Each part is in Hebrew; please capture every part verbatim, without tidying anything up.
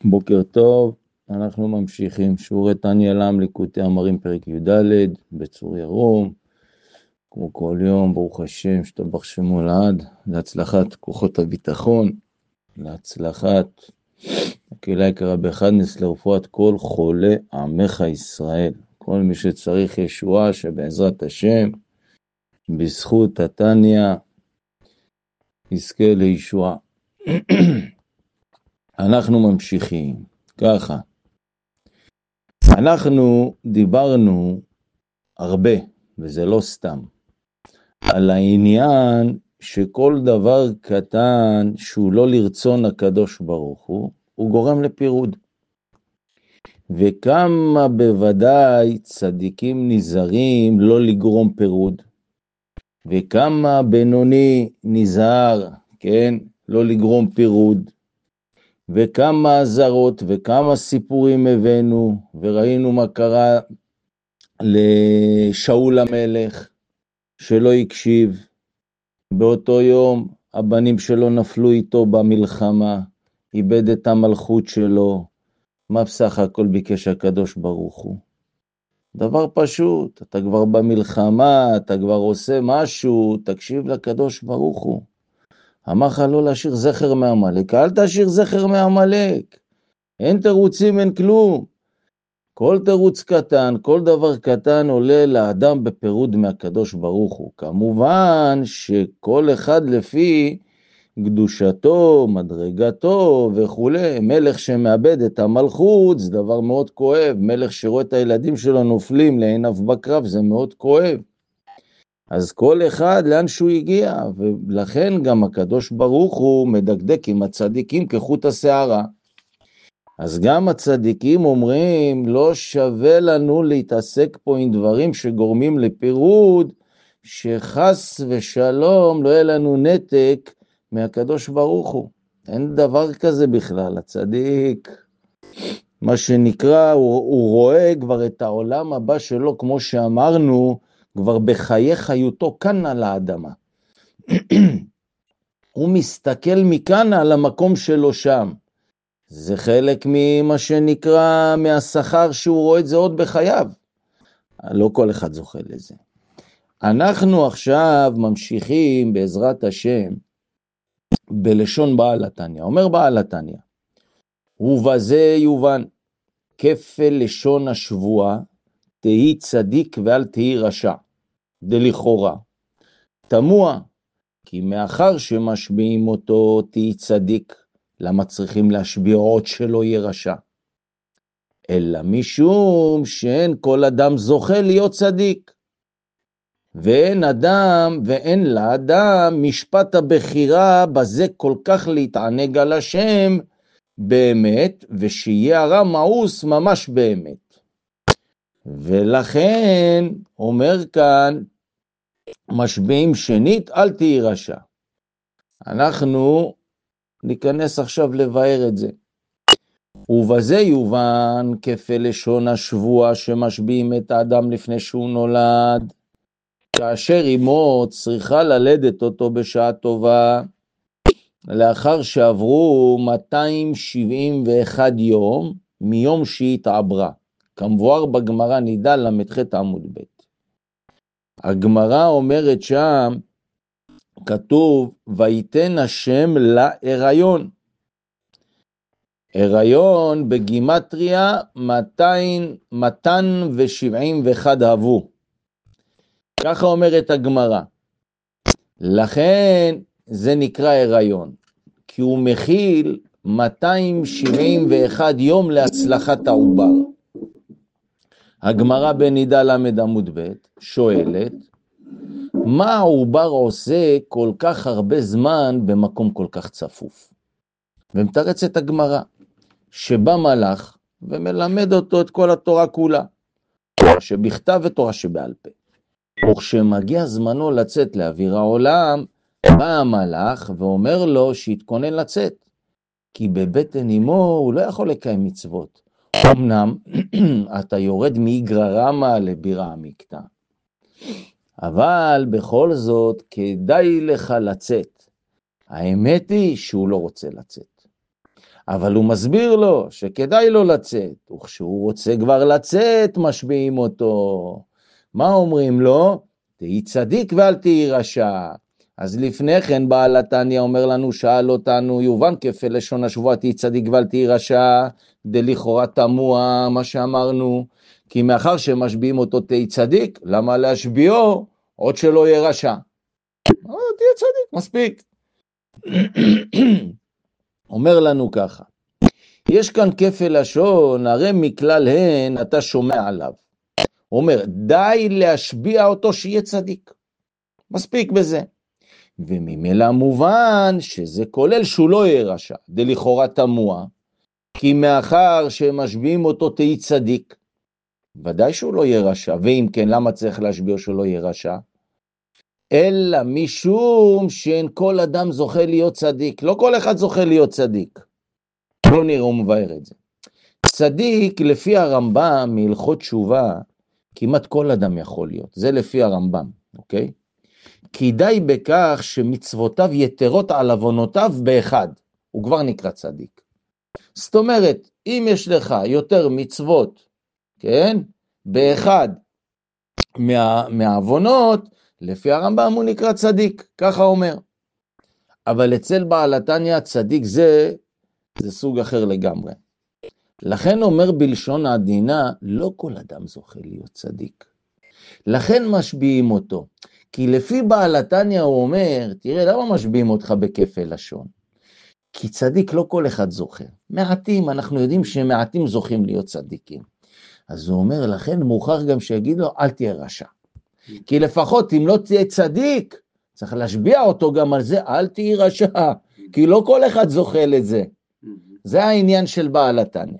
בוקר טוב, אנחנו ממשיכים שיעורי תניא לם ליקוטי אמרים פרק י"ד בצור ירום, כמו כל יום, ברוך השם, שתבח שמו לעד, להצלחת כוחות הביטחון, להצלחת הקהילה יקרה בחדנס, לרפואת כל חולי עמך ישראל, כל מי שצריך ישועה שבעזרת השם, בזכות התניא, יזכה לישועה. אנחנו ממשיכים, ככה. אנחנו דיברנו הרבה, וזה לא סתם, על העניין שכל דבר קטן שהוא לא לרצון הקדוש ברוך הוא, הוא גורם לפירוד. וכמה בוודאי צדיקים נזהרים לא לגרום פירוד, וכמה בינוני נזהר, כן, לא לגרום פירוד, וכמה עזרות וכמה סיפורים הבאנו, וראינו מה קרה לשאול המלך שלא הקשיב. באותו יום הבנים שלו נפלו איתו במלחמה, איבד את המלכות שלו. מה בסך הכל ביקש הקדוש ברוך הוא? דבר פשוט, אתה כבר במלחמה, אתה כבר עושה משהו, תקשיב לקדוש ברוך הוא. אמר לך לא להשאיר זכר מעמלק, אל תשאיר זכר מעמלק. אין תירוצים, אין כלום. כל תירוץ קטן, כל דבר קטן עולה לאדם בפירוד מהקדוש ברוך הוא. כמובן שכל אחד לפי קדושתו, מדרגתו וכו'. מלך שמאבד את המלכות זה דבר מאוד כואב. מלך שרואה את הילדים שלו נופלים לעיניו בקרב זה מאוד כואב. אז כל אחד לאן שהוא הגיע, ולכן גם הקדוש ברוך הוא מדקדק עם הצדיקים כחוט השערה. אז גם הצדיקים אומרים, לא שווה לנו להתעסק פה עם דברים שגורמים לפירוד, שחס ושלום לא יהיה לנו נתק מהקדוש ברוך הוא. אין דבר כזה בכלל, הצדיק, מה שנקרא, הוא, הוא רואה כבר את העולם הבא שלו, כמו שאמרנו, כבר בחיי חיותו כאן על האדמה. הוא מסתכל מכאן על המקום שלו שם. זה חלק ממה שנקרא מהשכר שהוא רואה את זה עוד בחייו. לא כל אחד זוכה לזה. אנחנו עכשיו ממשיכים בעזרת השם בלשון בעל התניא. אומר בעל התניא, ובזה יובן, כפל לשון השבועה, תהי צדיק ואל תהי רשע. דלכאורה. תמוה, כי מאחר שמשביעים אותו תהי צדיק, למה צריכים להשביע עוד שלא יהיה רשע? אלא משום שאין כל אדם זוכה להיות צדיק. ואין אדם ואין לאדם משפט הבחירה בזה כל כך להתענג על השם באמת, ושיהיה הרע מאוס ממש באמת. ולכן אומר כאן, משביעים שנית, אל תהי רשע. אנחנו ניכנס עכשיו לבאר את זה. ובזה יובן כפל לשון השבועה שמשביעים את האדם לפני שהוא נולד, כאשר אמו צריכה ללדת אותו בשעה טובה, לאחר שעברו מאתיים שבעים ואחד יום מיום שהיא התעברה, כמבואר בגמרא נידה למ"ח עמוד ב'. הגמרא אומרת שם, כתוב, ויתן השם להיריון. הריון בגימטריה מאתיים שבעים ואחת הבו. ככה אומרת הגמרא. לכן זה נקרא הריון, כי הוא מכיל מאתיים שבעים ואחד יום להצלחת העובר. הגמרא בנידה למד עמוד ב' שואלת, מה העובר עושה כל כך הרבה זמן במקום כל כך צפוף? ומתרץ את הגמרא, שבא מלאך ומלמד אותו את כל התורה כולה, תורה שבכתב ותורה שבעל פה. וכשמגיע זמנו לצאת לאוויר העולם, בא המלאך ואומר לו שיתכונן לצאת, כי בבטן אמו הוא לא יכול לקיים מצוות. אמנם אתה יורד מאיגרא רמא לבירא עמיקתא, אבל בכל זאת כדאי לך לצאת. האמת היא שהוא לא רוצה לצאת. אבל הוא מסביר לו שכדאי לו לצאת, וכשהוא רוצה כבר לצאת, משביעים אותו. מה אומרים לו? תהי צדיק ואל תהי רשע. אז לפני כן בעל התניא אומר לנו, שאל אותנו, יובן כפי לשון השבועה, תהי צדיק ואל תהי רשע, דלכאורה תמוה מה שאמרנו, כי מאחר שמשביעים אותו תהי צדיק, למה להשביעו עוד שלא יהיה רשע? תהיה צדיק, מספיק. אומר לנו ככה, יש כאן כפל לשון, הרי מכלל הן אתה שומע עליו. הוא אומר, די להשביע אותו שיהיה צדיק. מספיק בזה. וממילא מובן שזה כולל שהוא לא יהיה רשע, דלכאורה תמוה, כי מאחר שמשביעים אותו תהי צדיק, ודאי שהוא לא יהיה רשע, ואם כן, למה צריך להשביע שהוא לא יהיה רשע? אלא משום שאין כל אדם זוכה להיות צדיק, לא כל אחד זוכה להיות צדיק. לא נראה הוא מבאר את זה. צדיק לפי הרמב"ם מהלכות תשובה, כמעט כל אדם יכול להיות, זה לפי הרמב"ם, אוקיי? כי די בכך שמצוותיו יתרות על עוונותיו באחד, הוא כבר נקרא צדיק. זאת אומרת, אם יש לך יותר מצוות, כן, באחד מה, מהעוונות, לפי הרמב"ם הוא נקרא צדיק, ככה אומר. אבל אצל בעל התניא צדיק זה, זה סוג אחר לגמרי. לכן אומר בלשון העדינה, לא כל אדם זוכה להיות צדיק. לכן משביעים אותו. כי לפי בעל התניא הוא אומר, תראה למה משביעים אותך בכפל לשון? כי צדיק לא כל אחד זוכה. מעטים, אנחנו יודעים שמעטים זוכים להיות צדיקים. אז הוא אומר, לכן מאוחר גם שיגיד לו, אל תהיה רשע. כי לפחות אם לא תהיה צדיק, צריך להשביע אותו גם על זה, אל תהיה רשע. כי לא כל אחד זוכה לזה. זה העניין של בעל התניא.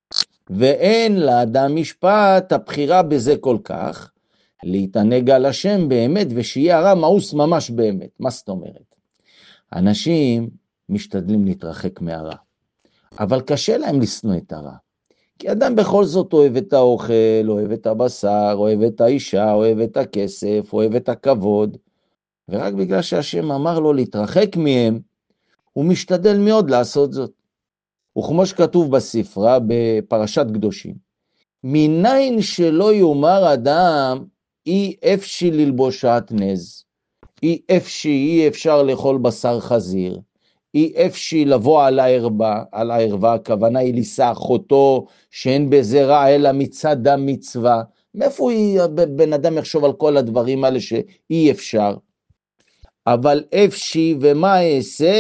ואין לאדם משפט הבחירה בזה כל כך, להתענג על השם באמת, ושיהיה הרע מאוס ממש באמת. מה זאת אומרת? אנשים משתדלים להתרחק מהרע, אבל קשה להם לשנוא את הרע. כי אדם בכל זאת אוהב את האוכל, אוהב את הבשר, אוהב את האישה, אוהב את הכסף, אוהב את הכבוד, ורק בגלל שהשם אמר לו להתרחק מהם, הוא משתדל מאוד לעשות זאת. וכמו שכתוב בספרה בפרשת קדושים, מניין שלא יאמר אדם, אי אפשי ללבוש שעטנז, אי אפשי, אי אפשר לאכול בשר חזיר, אי אפשי לבוא על הערבה, על הערבה, הכוונה היא לישא אחותו, שאין בזה רע אלא מצד המצווה. מאיפה בן אדם יחשוב על כל הדברים האלה שאי אפשר? אבל אפשי ומה אעשה?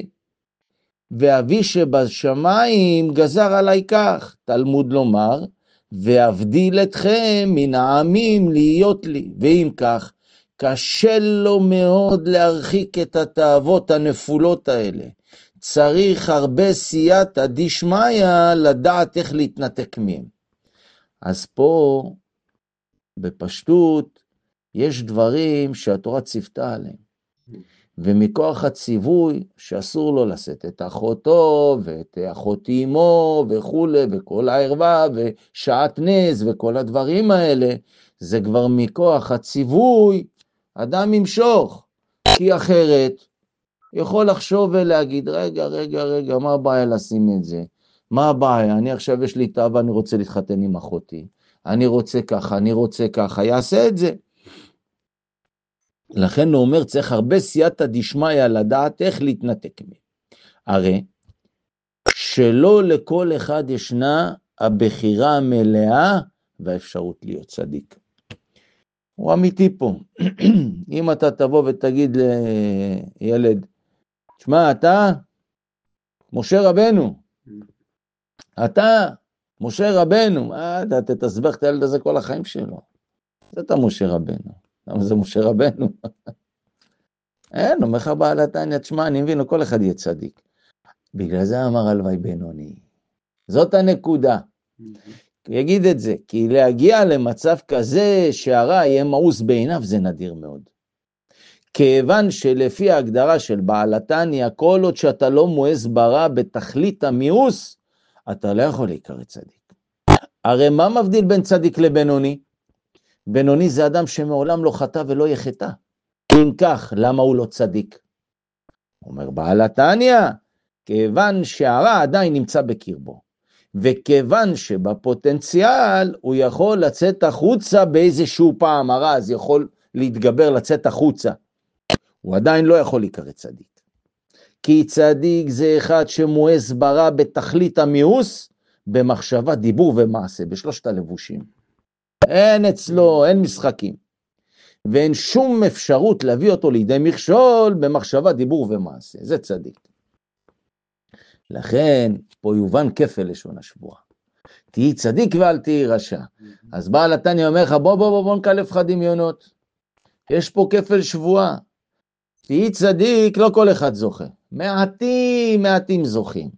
ואבי שבשמיים גזר עליי כך, תלמוד לומר, ואבדיל אתכם מן העמים להיות לי, ואם כך, קשה לו מאוד להרחיק את התאוות הנפולות האלה. צריך הרבה סייעתא דשמיא לדעת איך להתנתק מהם. אז פה, בפשטות, יש דברים שהתורה ציוותה עליהם. ומכוח הציווי שאסור לו לשאת את אחותו ואת אחות אמו וכו' וכל הערווה ושעטנז וכל הדברים האלה, זה כבר מכוח הציווי אדם ימשוך, כי אחרת יכול לחשוב ולהגיד, רגע, רגע, רגע, מה הבעיה לשים את זה? מה הבעיה? אני עכשיו יש לי תאווה, אני רוצה להתחתן עם אחותי, אני רוצה ככה, אני רוצה ככה, יעשה את זה. לכן הוא אומר, צריך הרבה סייעתא דשמיא לדעת איך להתנתק מהם. הרי שלא לכל אחד ישנה הבחירה המלאה והאפשרות להיות צדיק. הוא אמיתי פה. אם אתה תבוא ותגיד לילד, תשמע, אתה משה רבנו, אתה משה רבנו, אתה תתסבך את הילד הזה כל החיים שלו. זה אתה משה רבנו. למה זה משה רבנו? אין, אומר לך בעל התניא, תשמע, אני מבין, כל אחד יהיה צדיק. בגלל זה אמר הלוואי בינוני. זאת הנקודה. יגיד את זה, כי להגיע למצב כזה שהרע יהיה מאוס בעיניו, זה נדיר מאוד. כיוון שלפי ההגדרה של בעל התניא, כל עוד שאתה לא מואס ברע בתכלית המיאוס, אתה לא יכול להיקרא צדיק. הרי מה מבדיל בין צדיק לבינוני? בינוני זה אדם שמעולם לא חטא ולא יחטא. אם כך, למה הוא לא צדיק? אומר בעל התניא, כיוון שהרע עדיין נמצא בקרבו, וכיוון שבפוטנציאל הוא יכול לצאת החוצה באיזשהו פעם, הרע אז יכול להתגבר לצאת החוצה, הוא עדיין לא יכול להיקרא צדיק. כי צדיק זה אחד שמואס ברע בתכלית המיאוס, במחשבה, דיבור ומעשה, בשלושת הלבושים. אין אצלו, אין משחקים. ואין שום אפשרות להביא אותו לידי מכשול במחשבה, דיבור ומעשה. זה צדיק. לכן, פה יובן כפל לשון השבועה. תהי צדיק ואל תהי רשע. אז בעל התניא אומר לך, בוא בוא בוא בוא נקלף לך דמיונות. יש פה כפל שבועה. תהי צדיק, לא כל אחד זוכה. מעטים, מעטים זוכים.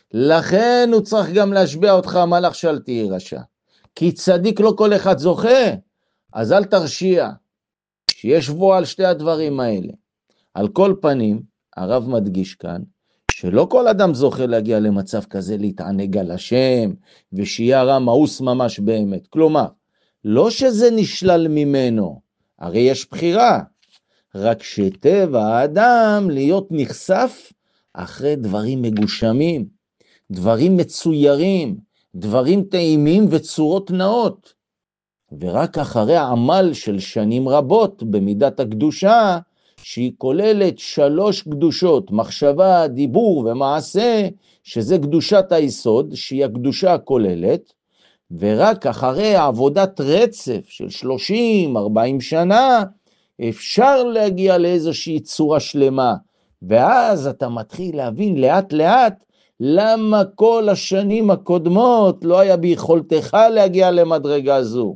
לכן הוא צריך גם להשביע אותך המלאך שאל תהי רשע. כי צדיק לא כל אחד זוכה, אז אל תרשיע. שיש שבועה על שתי הדברים האלה. על כל פנים, הרב מדגיש כאן, שלא כל אדם זוכה להגיע למצב כזה להתענג על השם, ושיהיה הרע מאוס ממש באמת. כלומר, לא שזה נשלל ממנו, הרי יש בחירה, רק שטבע האדם להיות נחשף אחרי דברים מגושמים, דברים מצוירים, דברים טעימים וצורות נאות. ורק אחרי העמל של שנים רבות במידת הקדושה, שהיא כוללת שלוש קדושות, מחשבה, דיבור ומעשה, שזה קדושת היסוד, שהיא הקדושה הכוללת, ורק אחרי עבודת רצף של שלושים ארבעים שנה, אפשר להגיע לאיזושהי צורה שלמה, ואז אתה מתחיל להבין לאט לאט, למה כל השנים הקודמות לא היה ביכולתך להגיע למדרגה זו.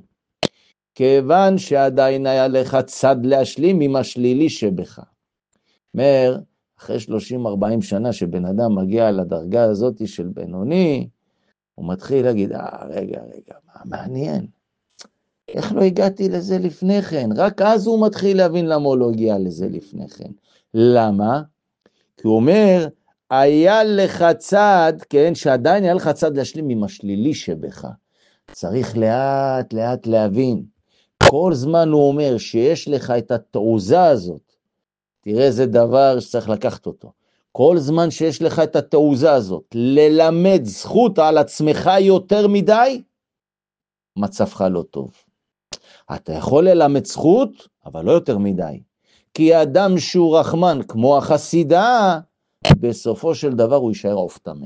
כיוון שעדיין היה לך צד להשלים עם השלילי שבך. אומר, אחרי שלושים ארבעים שנה שבן אדם מגיע לדרגה הזאת של בינוני, הוא מתחיל להגיד, אה, רגע, רגע, מה מעניין? איך לא הגעתי לזה לפני כן? רק אז הוא מתחיל להבין למה הוא לא הגיע לזה לפני כן. למה? כי הוא אומר, היה לך צד, כן, שעדיין היה לך צד להשלים עם השלילי שבך. צריך לאט לאט להבין. כל זמן הוא אומר שיש לך את התעוזה הזאת, תראה איזה דבר שצריך לקחת אותו. כל זמן שיש לך את התעוזה הזאת, ללמד זכות על עצמך יותר מדי, מצבך לא טוב. אתה יכול ללמד זכות, אבל לא יותר מדי. כי האדם שהוא רחמן, כמו החסידה, בסופו של דבר הוא יישאר עוף טמא.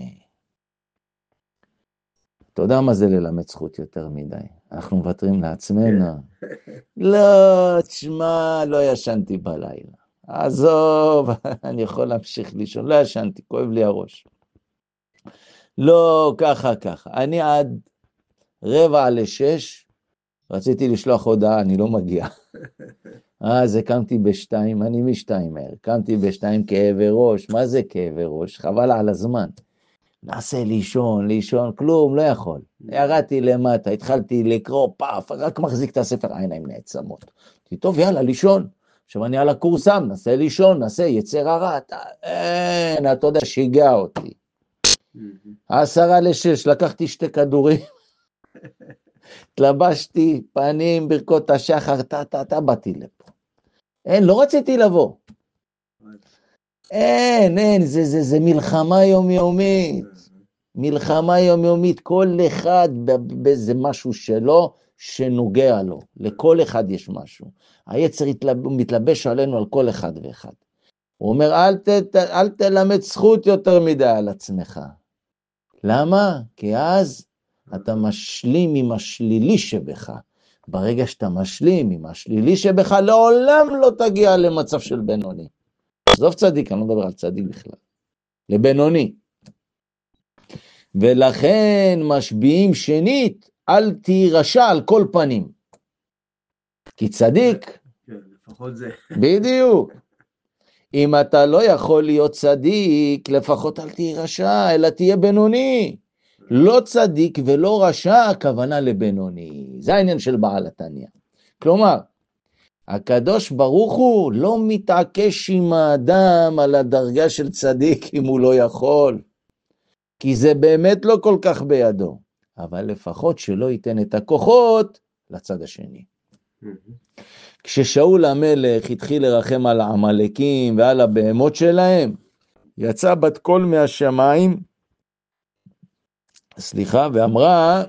אתה יודע מה זה ללמד זכות יותר מדי? אנחנו מוותרים לעצמנו. לא, תשמע, לא ישנתי בלילה. עזוב, אני יכול להמשיך לישון. לא ישנתי, כואב לי הראש. לא, ככה, ככה. אני עד רבע לשש, רציתי לשלוח הודעה, אני לא מגיע. אז הקמתי בשתיים, אני משתיים מהר. הקמתי בשתיים כאבי ראש. מה זה כאבי ראש? חבל על הזמן. נעשה לישון, לישון, כלום, לא יכול. ירדתי למטה, התחלתי לקרוא, פאף, רק מחזיק את הספר, העיניים נעצמות. טוב, יאללה, לישון. עכשיו אני על הקורסם, נעשה לישון, נעשה יצר הרע. אין, אתה יודע, שיגע אותי. עשרה לשש, לקחתי שתי כדורים, התלבשתי, פנים, ברכות השחר, תה, תה, תה, באתי לפה. אין, לא רציתי לבוא. אין, אין, זה, זה, זה מלחמה יומיומית. מלחמה יומיומית, כל אחד באיזה משהו שלו, שנוגע לו. לכל אחד יש משהו. היצר מתלבש עלינו על כל אחד ואחד. הוא אומר, אל, ת, אל תלמד זכות יותר מדי על עצמך. למה? כי אז אתה משלים עם השלילי שבך. ברגע שאתה משלים עם השלילי שבך, לעולם לא תגיע למצב של בינוני. עזוב צדיק, אני לא מדבר על צדיק בכלל. לבינוני. ולכן משביעים שנית, אל תירשע על כל פנים. כי צדיק, כן, לפחות זה. בדיוק. אם אתה לא יכול להיות צדיק, לפחות אל תירשע, אלא תהיה בינוני. לא צדיק ולא רשע, הכוונה לבינוני. זה העניין של בעל התניא. כלומר, הקדוש ברוך הוא לא מתעקש עם האדם על הדרגה של צדיק אם הוא לא יכול. כי זה באמת לא כל כך בידו. אבל לפחות שלא ייתן את הכוחות לצד השני. כששאול המלך התחיל לרחם על העמלקים ועל הבהמות שלהם, יצא בת קול מהשמיים, סליחה, ואמרה,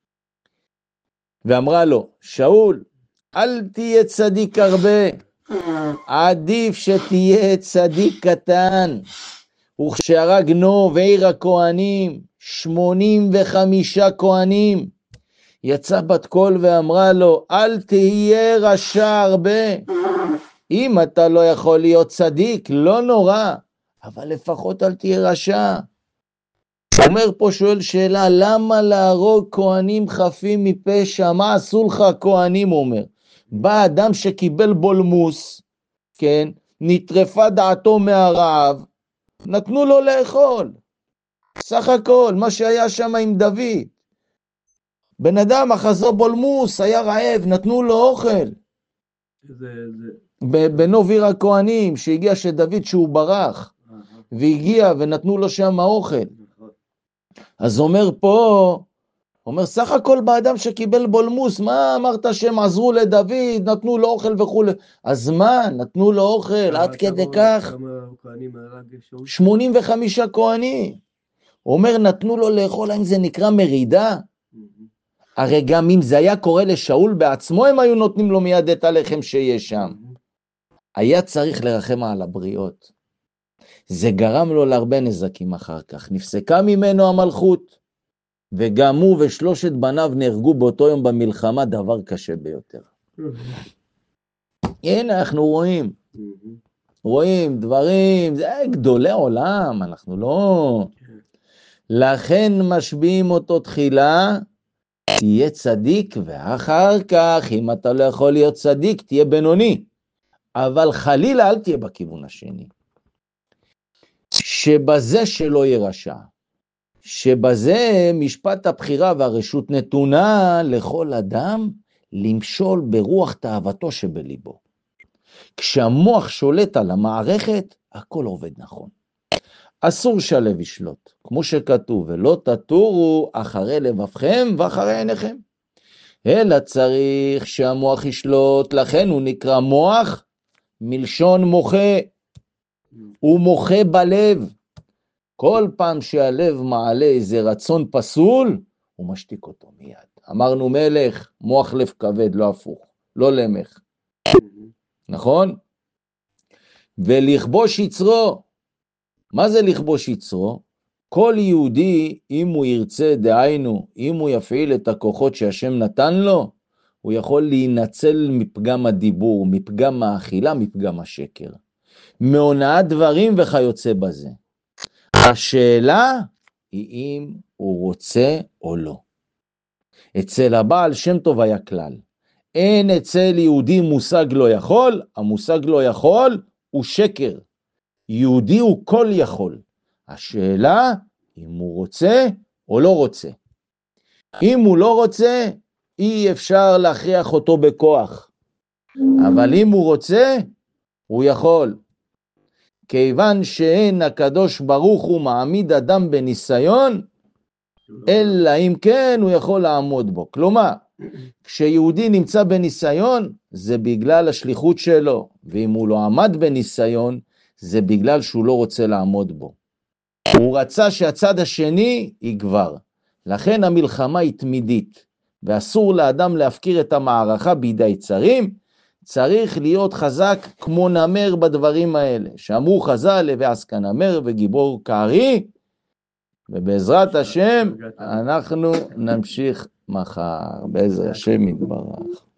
ואמרה לו, שאול, אל תהיה צדיק הרבה, עדיף שתהיה צדיק קטן. וכשהרגנו ועיר הכהנים, שמונים וחמישה כהנים, יצא בת קול ואמרה לו, אל תהיה רשע הרבה. אם אתה לא יכול להיות צדיק, לא נורא, אבל לפחות אל תהיה רשע. אומר פה, שואל שאלה, למה להרוג כהנים חפים מפשע? מה עשו לך כהנים? אומר, בא אדם שקיבל בולמוס, כן, נטרפה דעתו מהרעב, נתנו לו לאכול. סך הכל, מה שהיה שם עם דוד. בן אדם אחזו בולמוס, היה רעב, נתנו לו אוכל. זה, זה... בנו ויר הכהנים, שהגיע שדוד שהוא ברח, והגיע ונתנו לו שם אוכל. אז אומר פה, אומר סך הכל באדם שקיבל בולמוס, מה אמרת שהם עזרו לדוד, נתנו לו אוכל וכו'. אז מה, נתנו לו אוכל, עד כדי כך? שמונים וחמישה כהנים. אומר נתנו לו לאכול, האם זה נקרא מרידה? הרי גם אם זה היה קורה לשאול בעצמו, הם היו נותנים לו מיד את הלחם שיש שם. היה צריך לרחם על הבריות. זה גרם לו להרבה נזקים אחר כך. נפסקה ממנו המלכות, וגם הוא ושלושת בניו נהרגו באותו יום במלחמה, דבר קשה ביותר. הנה אנחנו רואים, רואים דברים, זה גדולי עולם, אנחנו לא... לכן משביעים אותו תחילה, תהיה צדיק, ואחר כך, אם אתה לא יכול להיות צדיק, תהיה בינוני. אבל חלילה אל תהיה בכיוון השני. שבזה שלא ירשע. שבזה משפט הבחירה והרשות נתונה לכל אדם למשול ברוח תאוותו שבליבו. כשהמוח שולט על המערכת, הכל עובד נכון. אסור שהלב ישלוט, כמו שכתוב, ולא תטורו אחרי לבבכם ואחרי עיניכם. אלא צריך שהמוח ישלוט, לכן הוא נקרא מוח מלשון מוחה. הוא מוחה בלב. כל פעם שהלב מעלה איזה רצון פסול, הוא משתיק אותו מיד. אמרנו מלך, מוח לב כבד, לא הפוך, לא למך. נכון? ולכבוש יצרו. מה זה לכבוש יצרו? כל יהודי, אם הוא ירצה, דהיינו, אם הוא יפעיל את הכוחות שהשם נתן לו, הוא יכול להינצל מפגם הדיבור, מפגם האכילה, מפגם השקר. מהונאת דברים וכיוצא בזה. השאלה היא אם הוא רוצה או לא. אצל הבעל שם טוב היה כלל. אין אצל יהודי מושג לא יכול, המושג לא יכול הוא שקר. יהודי הוא כל יכול. השאלה אם הוא רוצה או לא רוצה. אם הוא לא רוצה, אי אפשר להכריח אותו בכוח. אבל אם הוא רוצה, הוא יכול. כיוון שאין הקדוש ברוך הוא מעמיד אדם בניסיון, אלא אם כן הוא יכול לעמוד בו. כלומר, כשיהודי נמצא בניסיון, זה בגלל השליחות שלו, ואם הוא לא עמד בניסיון, זה בגלל שהוא לא רוצה לעמוד בו. הוא רצה שהצד השני יגבר. לכן המלחמה היא תמידית, ואסור לאדם להפקיר את המערכה בידי יצרים, צריך להיות חזק כמו נמר בדברים האלה. שאמרו חז"ל, הווי עסקן נמר וגיבור כארי, ובעזרת השם אנחנו נמשיך מחר, בעזרת השם יתברך.